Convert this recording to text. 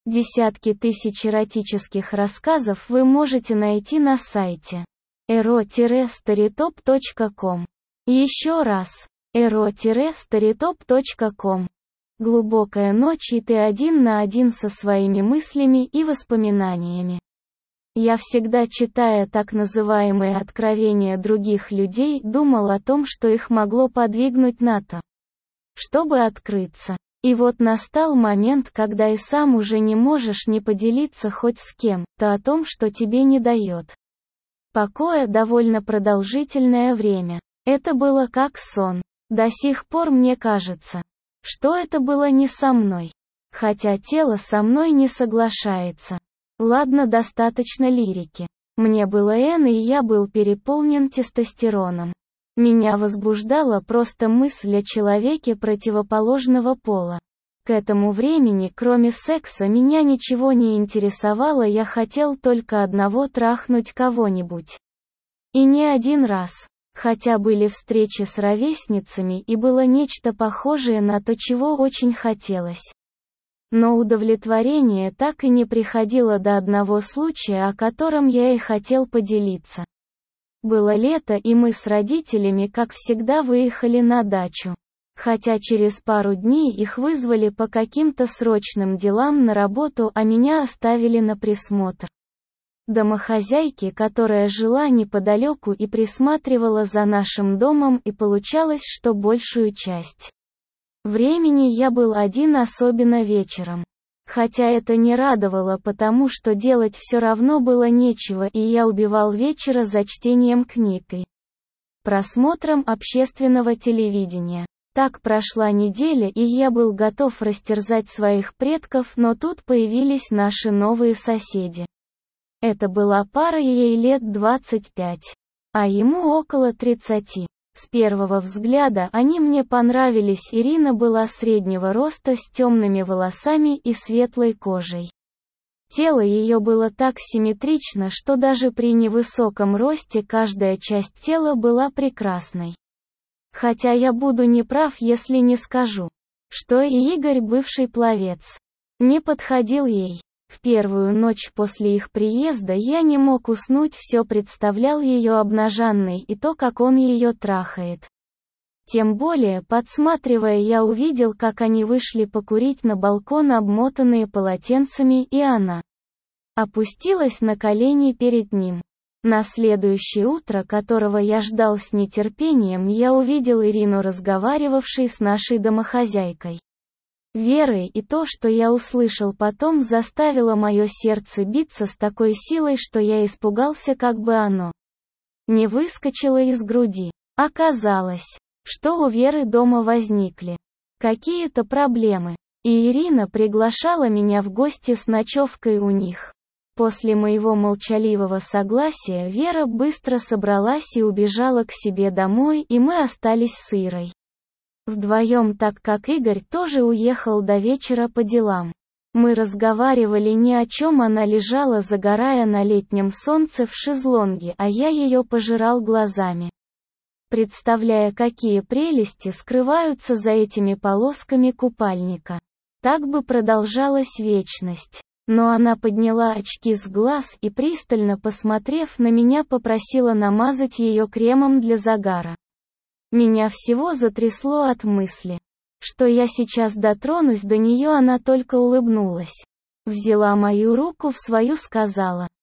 Десятки тысяч эротических рассказов вы можете найти на сайте ero-storytop.com. Еще раз. ero-storytop.com. Глубокая ночь, и ты один на один со своими мыслями и воспоминаниями. Я всегда, читая так называемые откровения других людей, думал о том, что их могло подвигнуть на то, чтобы открыться. И вот настал момент, когда и сам уже не можешь не поделиться хоть с кем-то о том, что тебе не дает покоя довольно продолжительное время. Это было как сон. До сих пор мне кажется, что это было не со мной. Хотя тело со мной не соглашается. Ладно, достаточно лирики. Мне было N, и я был переполнен тестостероном. Меня возбуждала просто мысль о человеке противоположного пола. К этому времени, кроме секса, меня ничего не интересовало, я хотел только одного — трахнуть кого-нибудь. И не один раз. Хотя были встречи с ровесницами, и было нечто похожее на то, чего очень хотелось. Но удовлетворение так и не приходило до одного случая, о котором я и хотел поделиться. Было лето, и мы с родителями, как всегда, выехали на дачу. Хотя через пару дней их вызвали по каким-то срочным делам на работу, а меня оставили на присмотр домохозяйки, которая жила неподалеку и присматривала за нашим домом, и получалось, что большую часть времени я был один, особенно вечером. Хотя это не радовало, потому что делать все равно было нечего, и я убивал вечера за чтением книг и просмотром общественного телевидения. Так прошла неделя, и я был готов растерзать своих предков, но тут появились наши новые соседи. Это была пара, ей лет 25, а ему около 30. С первого взгляда они мне понравились. Ирина была среднего роста, с темными волосами и светлой кожей. Тело ее было так симметрично, что даже при невысоком росте каждая часть тела была прекрасной. Хотя я буду неправ, если не скажу, что и Игорь, бывший пловец, не подходил ей. В первую ночь после их приезда я не мог уснуть, все представлял ее обнаженной и то, как он ее трахает. Тем более, подсматривая, я увидел, как они вышли покурить на балкон, обмотанные полотенцами, и она опустилась на колени перед ним. На следующее утро, которого я ждал с нетерпением, я увидел Ирину, разговаривавшей с нашей домохозяйкой Верой, и то, что я услышал потом, заставило мое сердце биться с такой силой, что я испугался, как бы оно не выскочило из груди. Оказалось, что у Веры дома возникли какие-то проблемы, и Ирина приглашала меня в гости с ночевкой у них. После моего молчаливого согласия Вера быстро собралась и убежала к себе домой, и мы остались с Ирой вдвоем, так как Игорь тоже уехал до вечера по делам. Мы разговаривали ни о чем, она лежала, загорая на летнем солнце в шезлонге, а я ее пожирал глазами, представляя, какие прелести скрываются за этими полосками купальника. Так бы продолжалась вечность. Но она подняла очки с глаз и, пристально посмотрев на меня, попросила намазать ее кремом для загара. Меня всего затрясло от мысли, что я сейчас дотронусь до нее. Она только улыбнулась, взяла мою руку в свою, сказала: